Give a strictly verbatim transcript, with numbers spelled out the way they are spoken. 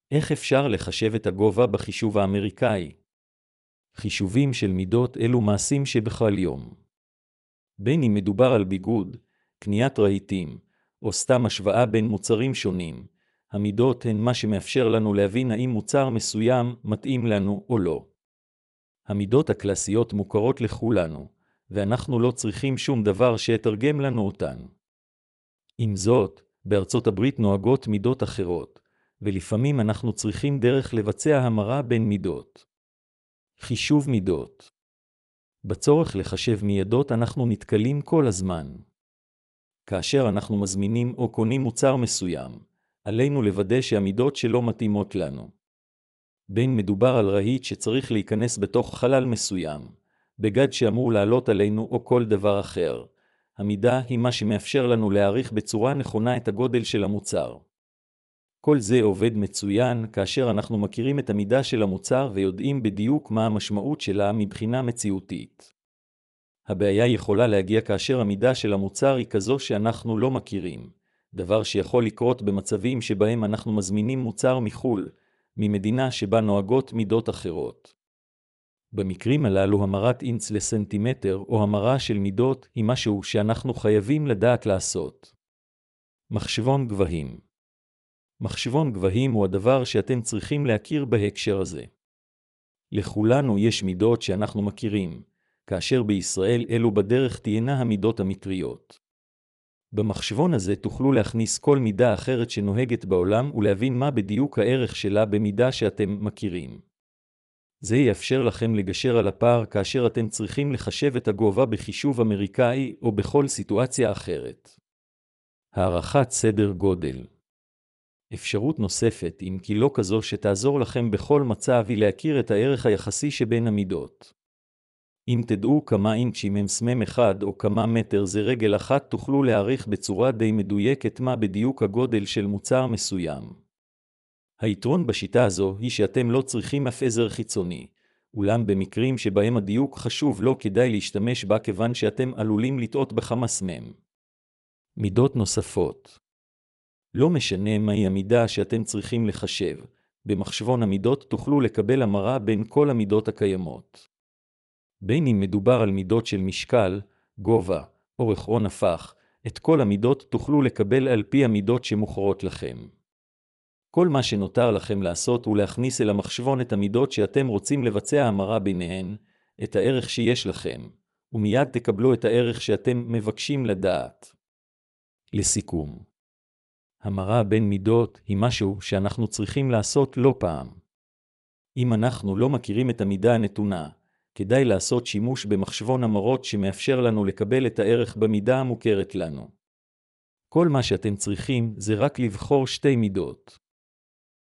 איך אפשר לחשב את הגובה בחישוב האמריקאי? חישובים של מידות אלו מעשים שבכל יום. בין אם מדובר על ביגוד, קניית רהיטים, או סתם השוואה בין מוצרים שונים, המידות הן מה שמאפשר לנו להבין האם מוצר מסוים מתאים לנו או לא. המידות הקלאסיות מוכרות לכולנו, ואנחנו לא צריכים שום דבר שיתרגם לנו אותן. עם זאת, בארצות הברית נוהגות מידות אחרות, ולפעמים אנחנו צריכים דרך לבצע המרה בין מידות. חישוב מידות. בצורך לחשב מידות אנחנו נתקלים כל הזמן. כאשר אנחנו מזמינים או קונים מוצר מסוים, עלינו לוודא שהמידות שלו מתאימות לנו. בין מדובר על רהיט שצריך להיכנס בתוך חלל מסוים, בגד שאמור לעלות עלינו או כל דבר אחר. המידה היא מה שמאפשר לנו להעריך בצורה נכונה את הגודל של המוצר. כל זה עובד מצוין כאשר אנחנו מכירים את המידה של המוצר ויודעים בדיוק מה המשמעות שלה מבחינה מציאותית. הבעיה יכולה להגיע כאשר המידה של המוצר היא כזו שאנחנו לא מכירים, דבר שיכול לקרות במצבים שבהם אנחנו מזמינים מוצר מחול, ממדינה שבה נוהגות מידות אחרות. במקרים הללו המרת אינץ לסנטימטר או המרה של מידות היא משהו שאנחנו חייבים לדעת לעשות. מחשבון גבהים. מחשבון גבהים הוא הדבר שאתם צריכים להכיר בהקשר הזה. לכולנו יש מידות שאנחנו מכירים, כאשר בישראל אלו בדרך תהיינה המידות המקריות. במחשבון הזה תוכלו להכניס כל מידה אחרת שנוהגת בעולם ולהבין מה בדיוק הערך שלה במידה שאתם מכירים. זה יאפשר לכם לגשר על הפער כאשר אתם צריכים לחשב את הגובה בחישוב אמריקאי או בכל סיטואציה אחרת. הערכת סדר גודל. אפשרות נוספת, אם כי לא כזו שתעזור לכם בכל מצב, היא להכיר את הערך היחסי שבין המידות. אם תדעו כמה אינצ'ים הם סמם אחד או כמה מטר זה רגל אחת, תוכלו להעריך בצורה די מדויקת מה בדיוק הגודל של מוצר מסוים. היתרון בשיטה הזו היא שאתם לא צריכים אף עזר חיצוני, אולם במקרים שבהם הדיוק חשוב לא כדאי להשתמש בה כיוון שאתם עלולים לטעות בכמה סמם. מידות נוספות. לא משנה מהי המידה שאתם צריכים לחשב, במחשבון המידות תוכלו לקבל המרה בין כל המידות הקיימות. בין אם מדובר על מידות של משקל, גובה, אורך או נפח, את כל המידות תוכלו לקבל על פי המידות שמוכרות לכם. כל מה שנותר לכם לעשות הוא להכניס אל המחשבון את המידות שאתם רוצים לבצע המרה ביניהן, את הערך שיש לכם, ומיד תקבלו את הערך שאתם מבקשים לדעת. לסיכום, המרה בין מידות היא משהו שאנחנו צריכים לעשות לא פעם. אם אנחנו לא מכירים את המידה הנתונה, כדאי לעשות שימוש במחשבון המרות שמאפשר לנו לקבל את הערך במידה המוכרת לנו. כל מה שאתם צריכים זה רק לבחור שתי מידות.